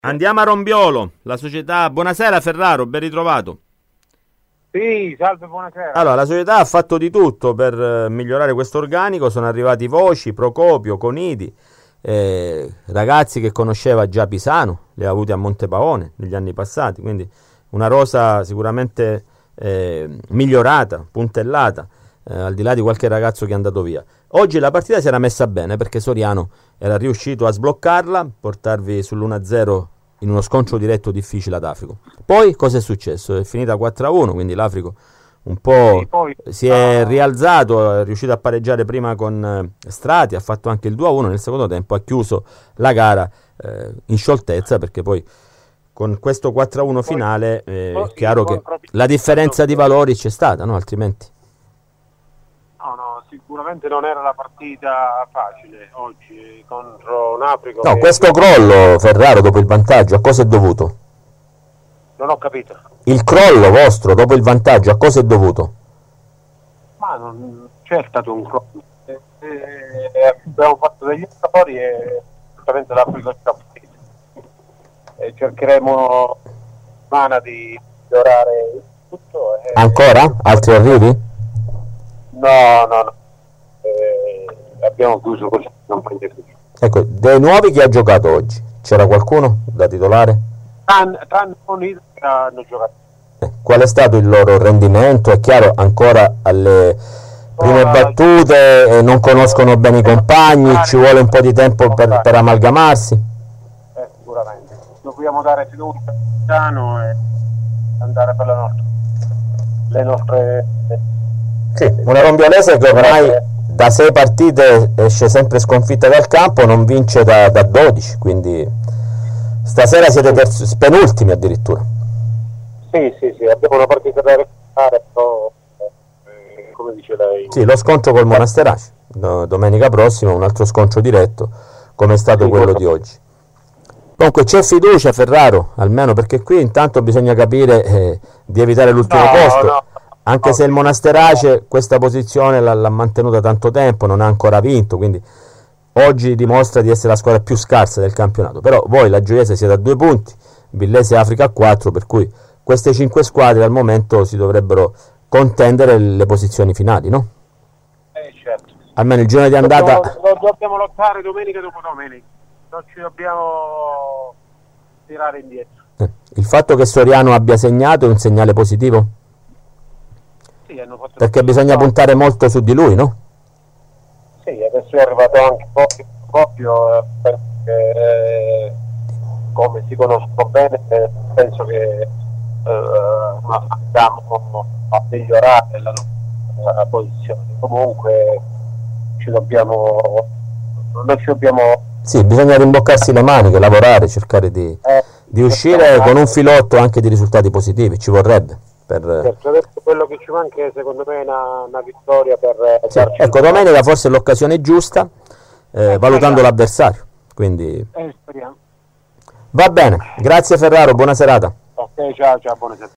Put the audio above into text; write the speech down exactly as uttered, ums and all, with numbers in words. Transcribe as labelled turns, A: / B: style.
A: Andiamo a Rombiolo, la società. Buonasera Ferraro, ben ritrovato.
B: Sì, salve, buonasera.
A: Allora, la società ha fatto di tutto per eh, migliorare questo organico, sono arrivati Voci, Procopio, Conidi, eh, ragazzi che conosceva già Pisano, li ha avuti a Montepaone negli anni passati, quindi una rosa sicuramente eh, migliorata, puntellata, eh, al di là di qualche ragazzo che è andato via. Oggi la partita si era messa bene perché Soriano era riuscito a sbloccarla, portarvi sull'uno a zero in uno scontro diretto difficile ad Africo. Poi cosa è successo? È finita quattro a uno, quindi l'Africo un po'
B: Sì, poi,
A: si è rialzato, è riuscito a pareggiare prima con eh, Strati, ha fatto anche il due a uno nel secondo tempo, ha chiuso la gara eh, in scioltezza, perché poi con questo quattro a uno finale eh,
B: poi,
A: è chiaro
B: poi,
A: che
B: proprio-
A: la differenza di valori c'è stata, no? Altrimenti
B: No, no, sicuramente non era la partita facile oggi contro un Africo.
A: no,
B: che-
A: questo crollo Ferraro dopo il vantaggio a cosa è dovuto?
B: Non ho capito.
A: Il crollo vostro dopo il vantaggio a cosa è dovuto?
B: Ma non c'è stato un crollo. Eh, eh, abbiamo fatto degli errori e assolutamente l'Africa ci ha partito. E cercheremo mana di migliorare il tutto. E...
A: Ancora? Altri arrivi?
B: No, no, no. Eh, abbiamo chiuso così, non prende più.
A: Ecco, dei nuovi chi ha giocato oggi? C'era qualcuno da titolare?
B: Tranne tranne Conidi che hanno giocato.
A: Eh, qual è stato il loro rendimento? È chiaro, ancora alle prime
B: Oh,
A: battute, eh, non conoscono bene i compagni, ci vuole un po' di tempo per, per amalgamarsi.
B: Eh, sicuramente. Dobbiamo dare fiducia al capitano e andare per le nostre. Le nostre
A: Sì, una rombiolese che ormai da sei partite esce sempre sconfitta dal campo, non vince da, da dodici, quindi stasera siete terzi, penultimi addirittura.
B: Sì, sì, sì, abbiamo una partita da recuperare, però eh, come dice lei.
A: Sì, lo scontro col Monasterace, do- domenica prossima un altro scontro diretto, come è stato
B: Sì,
A: quello
B: quello-
A: di oggi. Comunque c'è fiducia Ferraro, almeno perché qui intanto bisogna capire eh, di evitare l'ultimo
B: No,
A: posto,
B: no,
A: anche
B: no,
A: se il
B: sì,
A: Monasterace questa posizione l'ha, l'ha mantenuta tanto tempo, non ha ancora vinto, quindi oggi dimostra di essere la squadra più scarsa del campionato. Però voi, la Gioiese, siete a due punti, Villese e Africa a quattro, per cui queste cinque squadre al momento si dovrebbero contendere le posizioni finali, no?
B: Eh, certo.
A: Almeno il giorno di andata...
B: Dobbiamo, do- dobbiamo lottare domenica dopo domenica, non ci dobbiamo tirare indietro.
A: eh, il fatto che Soriano abbia segnato è un segnale positivo?
B: Sì, hanno fatto
A: Perché bisogna puntare molto su di lui, no?
B: Sì, adesso è arrivato anche proprio, proprio eh, penso che eh, come si conoscono bene, eh, penso che eh, andiamo a migliorare la nostra posizione. Comunque ci dobbiamo, noi ci dobbiamo
A: Sì, bisogna rimboccarsi le maniche, lavorare, cercare di,
B: eh,
A: di uscire con un filotto anche di risultati positivi, ci vorrebbe. Per...
B: certo, adesso quello che ci manca è secondo me una, una vittoria per eh,
A: Sì,
B: darci
A: ecco,
B: il-
A: domenica forse è l'occasione giusta, eh,
B: Eh,
A: valutando
B: speriamo.
A: l'avversario. Quindi
B: Eh, speriamo.
A: va bene, grazie Ferraro, buona serata.
B: Ok, ciao, ciao, buonasera.